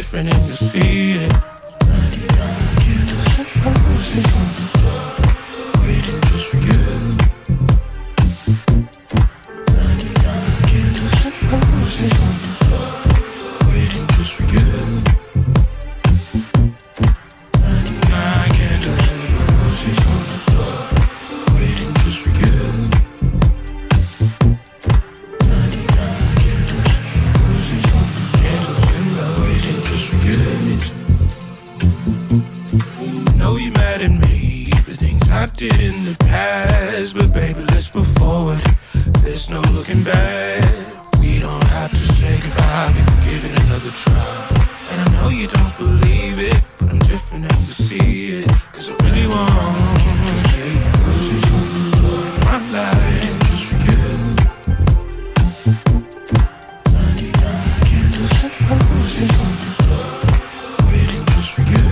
different and you see it. 99 candles and roses on the floor, waiting just for you. 99 candles and roses on the floor, waiting just for you. 99 candles and roses on the floor, waiting just for you. 99 candles and roses on the floor, waiting just for you. Know you mad at me for things I did in the past, but baby, let's move forward. There's no looking back. We don't have to say goodbye. We can give it another try. And I know you don't believe it, but I'm different and you see it. 'Cause I really want roses on the floor in my life, just for you. 99 candles and roses on the floor, waiting just for you.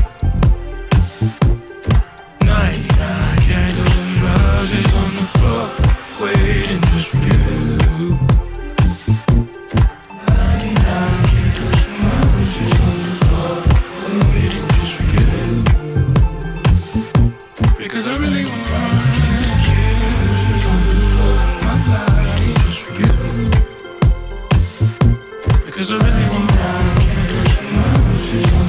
99 candles and roses on the floor, waiting just for you. 99 candles and roses on the floor, waiting just for you. Because I really want roses on the floor in my life, just for you. Because I really want candles and roses on the floor.